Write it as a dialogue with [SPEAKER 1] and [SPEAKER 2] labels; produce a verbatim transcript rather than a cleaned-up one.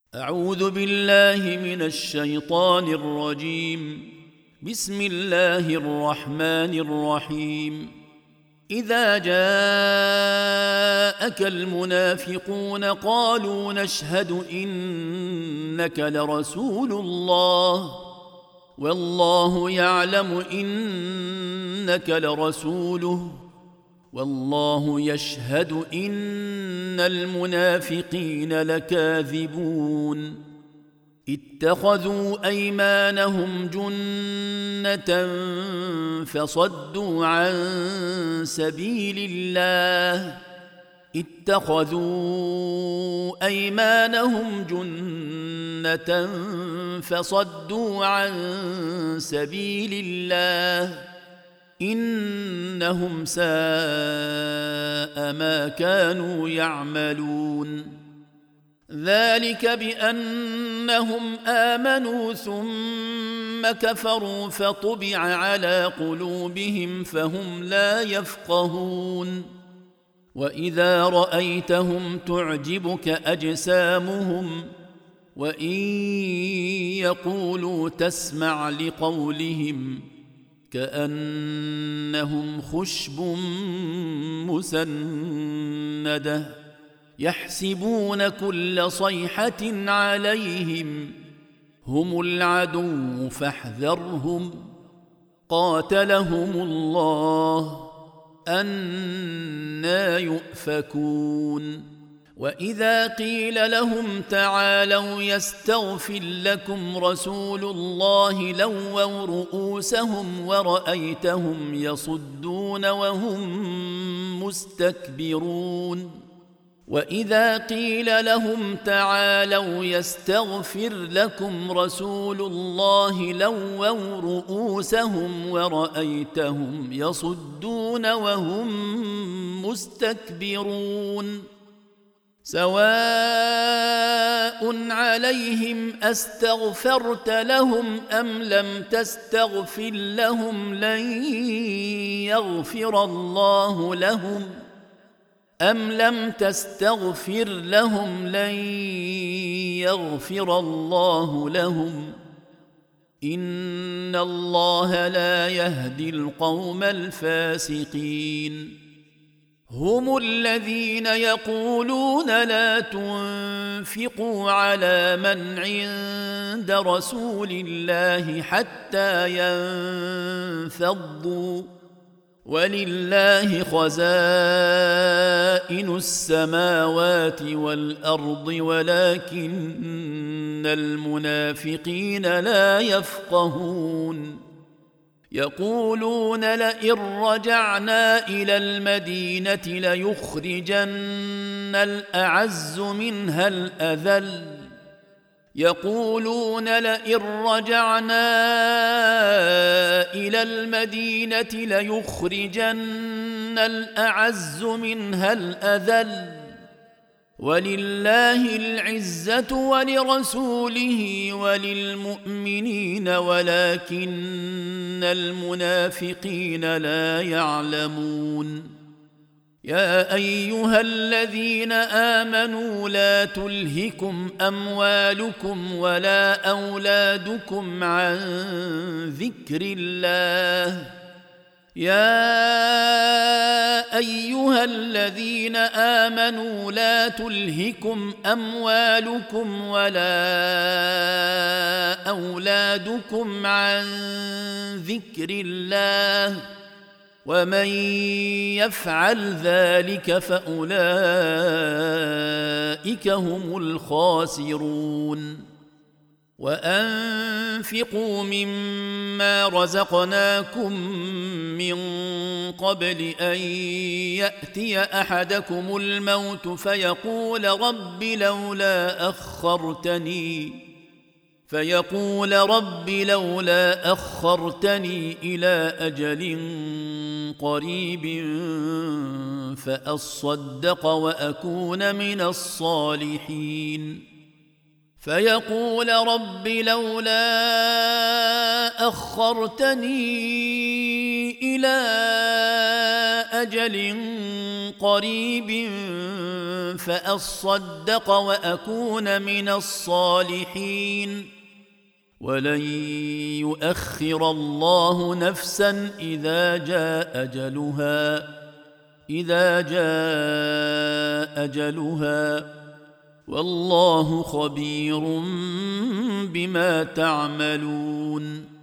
[SPEAKER 1] أعوذ بالله من الشيطان الرجيم. بسم الله الرحمن الرحيم. إذا جاءك المنافقون قالوا نشهد إنك لرسول الله والله يعلم إنك لرسوله والله يشهد إن المنافقين لكاذبون. اتخذوا أيمانهم جنة فصدوا عن سبيل الله اتخذوا أيمانهم جنة فصدوا عن سبيل الله إنهم ساء ما كانوا يعملون. ذلك بأنهم آمنوا ثم كفروا فطبع على قلوبهم فهم لا يفقهون. وإذا رأيتهم تعجبك أجسامهم وإن يقولوا تسمع لقولهم كأنهم خشب مسندة يحسبون كل صيحة عليهم هم العدو فاحذرهم قاتلهم الله أنى يؤفكون. وإذا قيل لهم تعالوا يستغفر لكم رسول الله لووا رؤوسهم ورأيتهم يصدون وهم مستكبرون. وإذا قيل لهم تعالوا يستغفر لكم رسول الله لووا رؤوسهم ورأيتهم يصدون وهم مستكبرون. سواء عليهم أستغفرت لهم أم لم تستغفر لهم لن يغفر الله لهم أم لم تستغفر لهم لن يغفر الله لهم إن الله لا يهدي القوم الفاسقين. هم الذين يقولون لا تنفقوا على من عند رسول الله حتى ينفضوا ولله خزائن السماوات والأرض ولكن المنافقين لا يفقهون. يقولون لئن رجعنا إلى المدينة ليخرجن الأعز منها الأذل يقولون لئن رجعنا إلى المدينة ليخرجن الأعز منها الأذل ولله العزة ولرسوله وللمؤمنين ولكن المنافقين لا يعلمون. يا أيها الذين آمنوا لا تلهكم أموالكم ولا أولادكم عن ذكر الله يا أيها الذين آمنوا لا تلهكم أموالكم ولا أولادكم عن ذكر الله ومن يفعل ذلك فأولئك هم الخاسرون. وأنفقوا مما رزقناكم من قبل أن يأتي أحدكم الموت فيقول رب لولا أخرتني فيقول رب لولا أخرتني إلى أجل قريب فأصدق وأكون من الصالحين. فيقول رب لولا أخرتني إلى اجل قريب فاصدق واكون من الصالحين ولن يؤخر الله نفسا اذا جاء اجلها اذا جاء اجلها والله خبير بما تعملون.